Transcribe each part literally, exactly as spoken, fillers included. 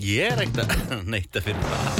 Ég er ekkert að neita fyrir það.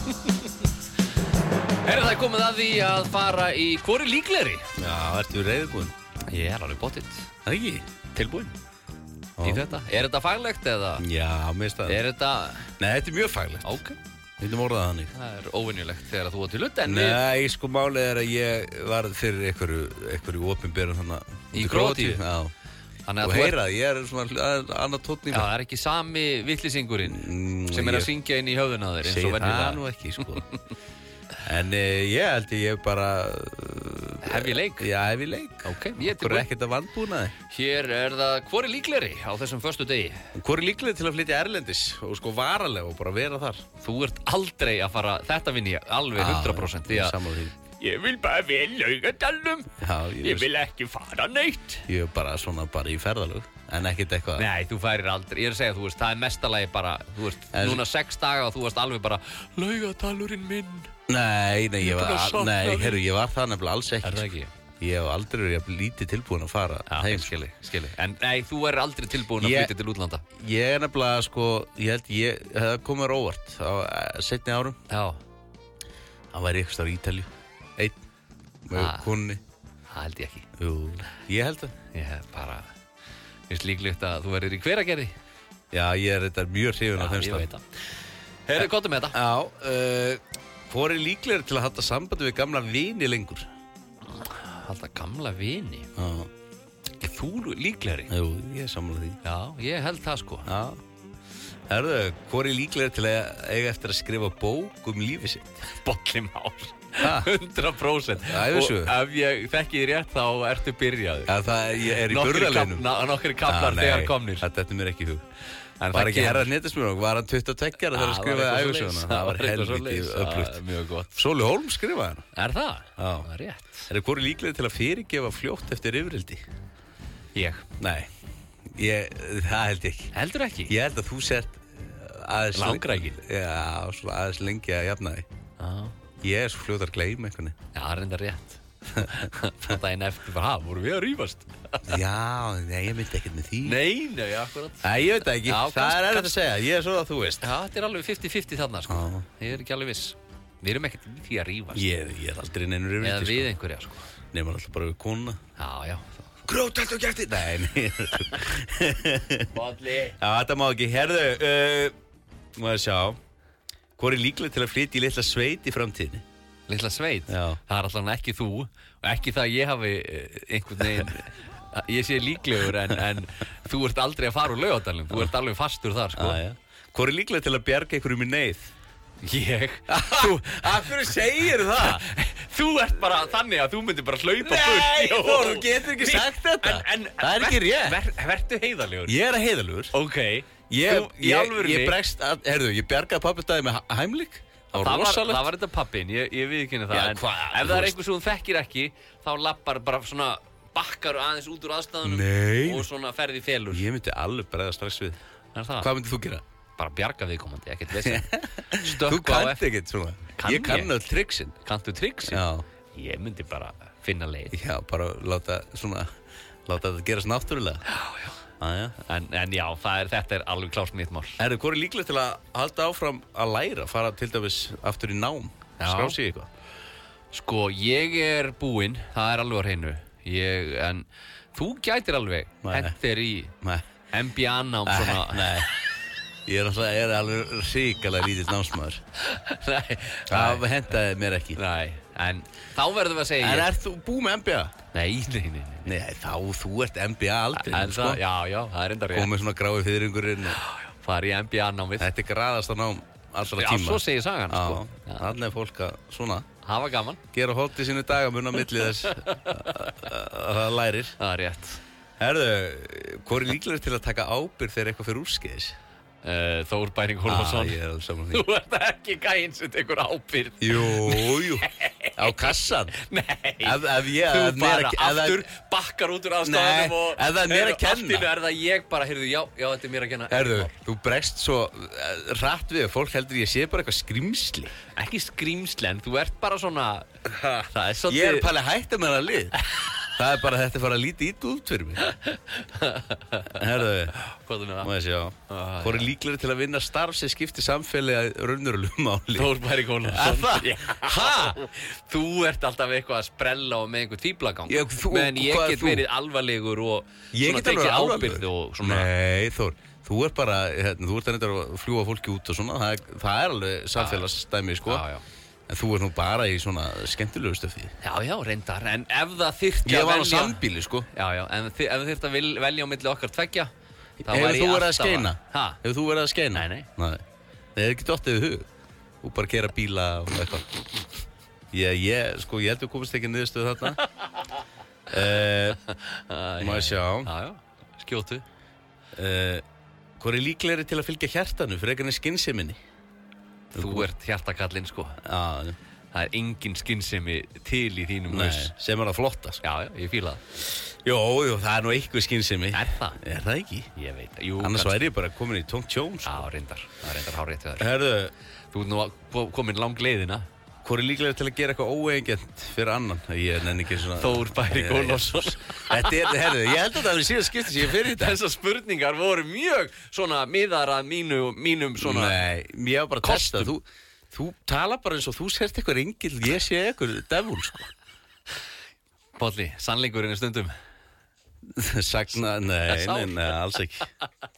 Er það komið að því að fara í hvori líklegri? Já, ertu reiðbúinn? Ég er alveg bóttið. Það ekki? Tilbúinn. Í þetta. Er þetta faglegt eða? Já, mér finnst það. Er þetta... Nei, þetta er mjög faglegt. Ok. Við getum orðað þannig. Það er óvenjulegt þegar þú var til hlut, en við... Nei, sko málið er að ég var fyrir einhverju, einhverju opinberum þannig... Í Króatíu? Já. Þannig að Og þú heyra, ég er svona annað tónn í Já, mig. það er ekki sami vitlisingurinn Mm, sem er að ég- syngja inn í höfðuna á þér, eins Segir og það venjulega. nú ekki, sko. En uh, ég held að ég bara... Uh, Hef ég leik? Já, hef ég leik. Ok, ég er Hvor er tilbúinn. ekkert að vandbúnaði. Hér er það hvori líklegri á þessum föstu degi. Hvor er líklega til að flytja erlendis og sko varalega og bara vera þar? Þú ert aldrei að fara, þetta vinn ég alveg hundrað prósent því að Sammála því. ég vil bara vel Laugadalnum. Já, ég, Ég vil ekki fara neitt. ég er bara svona bara í ferðalög, en ekkert eitthvað. Nei, þú færir aldrei, ég er að segja, þú veist, það er mestalagi bara, þú veist, En- núna sex daga og þú varst alveg bara Laugadalurinn minn. Nei, nei, ég Ég er var, búin að al- sakna nei, þín. herru, ég var það nefnilega alls ekki. Er það ekki? Ég hef aldrei verið jafn lítið tilbúin að fara Já, heim. skili, skili. En nei, þú er aldrei tilbúin að Ég- flytja til útlanda. Ég er nefnilega, sko, ég held ég, það komið mér óvart á eh, seinni árum. Já, Það væri eitthvað á Ítalíu, einn, með Ah. konni. það held ég ekki. Jú, ég held það. Ég hef bara, finnst líklegt að þú verður í Hveragerði. Já, ég er þetta mjög hrifin á þeim ég stað. veit það. Heyrðu, komdu með þetta. Já, uh, hvor er líklegri til að halda sambandi við gamla vini lengur? Alltaf gamla vini. Já, Ekki þú líklegri? jú, ég er sammála því. Já, ég held það sko. Já. Herðu, hvor er líklegri til að eiga eftir að skrifa bók um lífi sitt? Bolli Már. Ha? hundrað prósent. Ævisögu. Og ef ég þekki þið rétt þá ertu byrjaður. Já, það ég er í Nokkrir burðarleinum. kafla- Nokkrir kaplar þegar komnir. Þetta er mér ekki í hug. En Var það ekki kemur. herra Nettismjörg, var hann tuttugu og tveggja ára þegar hann skrifaði ævisöguna? Það var helviti öflugt. Mjög gott. Sóli Hólm skrifaði hann. Er það? Já. Það er rétt. Er það hvor er líklegri til að fyrirgefa fljótt eftir yfirildi? Ég. Nei, ég, það held ég ekki. Heldur ekki? Ég held að þú sért aðeins... Langrækinn. Já, svona aðeins lengi að jafna því. Já. Ég er svo fljótt að gleyma einhvern veginn. Já, það er enda rétt. Það daginn eftir bara, ha, voru við að rífast? Já, nei, ég myndi ekkert með því. Nei, nei, akkurat. Nei, ég veit það ekki. Já, það kannski- er erfitt að segja. Ég er svo að þú veist. Já, þetta er alveg fifty fifty þarna, sko. Já. Ég er ekki alveg viss. Við erum ekkert í því að rífast. Ég, ég er aldrei neinur Eða yfirildi, við einhverja, sko. Nefnir alltaf bara við konuna. Já, já. Grótalt og gæfti. Nei, nei. Bolli. Já, þetta má ekki. Herðu, uh, má ég sjá. Hvor er líklega til að flytja í litla sveit í framtíðinni? Lilla sveit. Já. Það er alltaf ekki þú og ekki það að ég hafi eh, einhvern veginn, ég sé líklegur en, en þú ert aldrei að fara úr Laugardalnum. Þú ert alveg fastur þar, sko. Já, já. Hvor er líklega til að bjarga einhverjum í neyð? Ég. Þú, af hverju segir það? Þú ert bara þannig að þú myndir bara hlaupa Nei, burt. Jó. Þór, þú getur ekki sagt þetta. En, en, Það er ekki rétt. Ver, vertu heiðalegur. Ég er að heiðalugur. Ok. Ég, Þú, í ég, alvörunni. ég bregst að, herðu, ég bjargaði pappistæði með hæmlik. Það var Það var, rosalegt. það var þetta pappin, ég, ég viðkynna það. Já, en hvað, ef þú það er veist. einhver sem þú þekkir ekki, þá lappar bara svona bakkar aðeins út úr aðstæðunum. Nei. Og svona ferði félur. Ég myndi alveg bregða strax við. Er það? Hvað myndið þú gera? Bara bjarga viðkomandi, ekkert vesinn. Þú Stökkva á kannt eftir. ekkert svona. Kann Ég kann ég? öll triksin. Kanntu triksin? Já. Ég myndi bara finna leið. Já, bara láta svona, láta þetta gerast náttúrulega. Já, já. Aja. En, en já, það er, þetta er alveg klárt mitt mál. Erðu, hvað er líklega til að halda áfram að læra, fara til dæmis aftur í nám? Já. Skrá sig í eitthvað? Sko, ég er búinn, það er alveg á hreinu. Ég, en þú gætir alveg Nei. hentir í Nei. M B A-nám svona. Nei. Ég er alltaf, er alveg ríkalega lítill námsmaður. Nei. Það hentaði mér ekki. Nei, en þá verðum við að segja En ég. ert þú búið með M B A? Nei, nei, nei, nei. Nei, þá, þú ert M B A aldrei, En sko. það, já, já, það er enda rétt. Komið svona grái fiðringurinn. Fari í M B A-námið. Þetta er graðasta nám allra Já, tíma. svo segir sagan, sko. Já, þannig er fólk að svona Hafa gaman. gera hótt í sínu daga mun á milli þess að það lærir. Það er rétt. Herðu, hvað er líklega til að taka ábyrgð þegar eitthvað fyrir úrskeiðis? Uh, Þór Bæring Hólmarsson. Ah, ég er alveg saman því. Þú ert ekki gæinn sem tekur ábyrgð. Jú, jú, á kassan. Nei, Ef, ef ég, þú ef mér bara að- ef það- aftur bakkar út úr Nei, aðstæðanum og ef það er mér að heyrðu, kenna. allt í einu er það ég bara, heyrðu, já, já, þetta er mér að kenna. Herðu, þú bregst svo uh, rætt við, fólk heldur ég sé bara eitthvað skrimsli. Ekki skrýmslen, þú ert bara svona, það er Ég er svolítið, pæli hægt að mér að lið. Það er bara þetta fara að líti ít út fyrir mig. Herðu, Hvað er það? má ég sjá. Ah, Hvor er líklegri til að vinna starf sem skiptir samfélagi að raunverulegu máli? Þór Bæri Gólafsson. Er það? Hæ? Þú ert alltaf eitthvað að sprella og með einhver tvíblagang. Já, þú- Meðan ég hvað er get þú? verið alvarlegur og Ég svona get alveg tekið alvarlegur. ábyrgð og svona. Nei, Þór, þú ert bara, hérna, þú ert að reynda að fljúa fólki út og svona. Það er, það er alveg samfélagsstæmi, sko. Já, já. En þú ert nú bara í svona skemmtilegu stöfi. Já, já, reyndar. En ef það þyrfti Ég að var á velja... sambíli, sko. Já, já, en þi- ef það þyrfti að vel- velja á milli okkar tveggja, þá Hefur væri þú ég verið að alltaf skeina? Ha? Hefur þú verið að skeina? Nei, nei. Nei. Það er ekki dottið við hug. Þú bara gera bíla og eitthvað. Ég, ég, sko, ég heldur komist ekki niðurstöðu þarna. uh, Má ég sjá. Já, já, skjótu. Uh, Hvor er líklegri til að fylgja hjartanu fyrir einhvern skynnseminni? Þú ert hjartakallinn, sko. Já, Það er engin skynsemi til í þínum nei, haus. sem er að flotta, sko. Já, já, ég fíla það. Jó, jú, það er nú eitthvað skynnsemi. Er það? Er það ekki? Ég veit það. Jú, Annars kannski. væri ég bara komin í tómt tjón, sko. Já, reyndar. Það er reyndar hárrétt við þér. Herðu, Þú ert nú að- komin lang leiðina. hvor er líklegri til að gera eitthvað óeigent fyrir annan? Ég nenni ekki svona... Þór Bæri Ég- Gólafsson. Þetta er, herðu, ég held að það verið síðan skipti sem ég fyrir þetta. Þessar spurningar voru mjög svona miðar að mínu, mínum svona... Nei, ég hef bara Kostum. testað. Þú, þú tala bara eins og þú sért eitthvað engil, ég sé eitthvað devil, sko. Bolli, sannleikurinn er stundum. Sagna, nei, Sál. nei, nei, alls ekki.